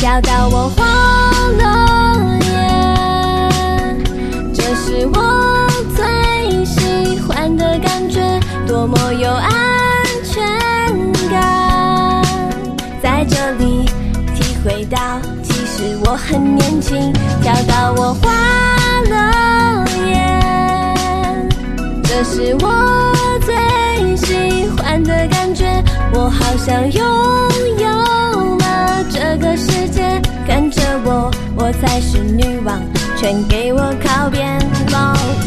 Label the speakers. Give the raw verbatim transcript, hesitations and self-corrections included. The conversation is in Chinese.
Speaker 1: 跳到我花了眼，这是我最喜欢的感觉，多么有安全感。在这里体会到，其实我很年轻，跳到我花了眼，这是我最喜欢的感觉，我好像拥有了这个世界，跟着我，我才是女王，全给我靠边，宝